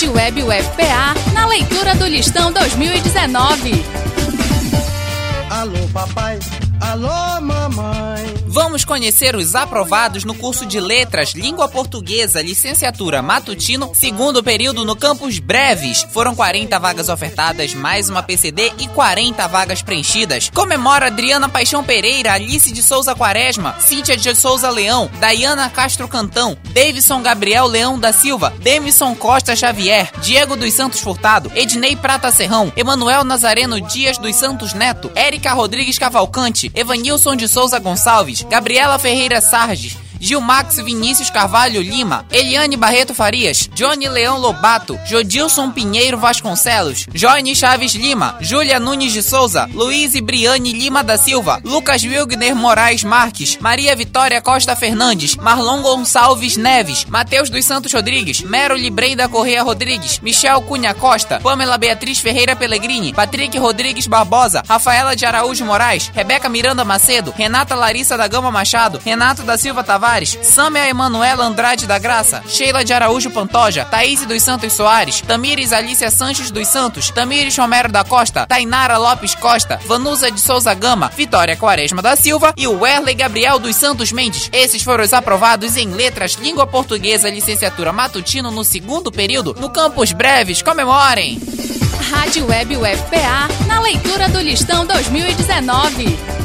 Rádio Web UFPA, na leitura do Listão 2019. Alô, papai. Alô, mamãe. Vamos conhecer os aprovados no curso de Letras, Língua Portuguesa, Licenciatura Matutino, segundo período no Campus Breves. Foram 40 vagas ofertadas, mais uma PCD e 40 vagas preenchidas. Comemora Adriana Paixão Pereira, Alice de Souza Quaresma, Cíntia de Souza Leão, Daiana Castro Cantão, Davidson Gabriel Leão da Silva, Demison Costa Xavier, Diego dos Santos Furtado, Ednei Prata Serrão, Emanuel Nazareno Dias dos Santos Neto, Érica Rodrigues Cavalcante, Evanilson de Souza Gonçalves, Gabriela Ferreira Sarges, Gilmax Vinícius Carvalho Lima, Eliane Barreto Farias, Johnny Leão Lobato, Jodilson Pinheiro Vasconcelos, Joine Chaves Lima, Júlia Nunes de Souza, Luiz e Briane Lima da Silva, Lucas Wilgner Moraes Marques, Maria Vitória Costa Fernandes, Marlon Gonçalves Neves, Matheus dos Santos Rodrigues, Mero Libreida Correia Rodrigues, Michel Cunha Costa, Pamela Beatriz Ferreira Pellegrini, Patrick Rodrigues Barbosa, Rafaela de Araújo Moraes, Rebeca Miranda Macedo, Renata Larissa da Gama Machado, Renato da Silva Tavares, Sâmia Emanuela Andrade da Graça, Sheila de Araújo Pantoja, Thaís dos Santos Soares, Tamires Alicia Sanches dos Santos, Tamires Romero da Costa, Tainara Lopes Costa, Vanusa de Souza Gama, Vitória Quaresma da Silva e o Werley Gabriel dos Santos Mendes. Esses foram os aprovados em Letras, Língua Portuguesa, Licenciatura Matutino no segundo período no Campus Breves. Comemorem! Rádio Web UFPA, na leitura do Listão 2019.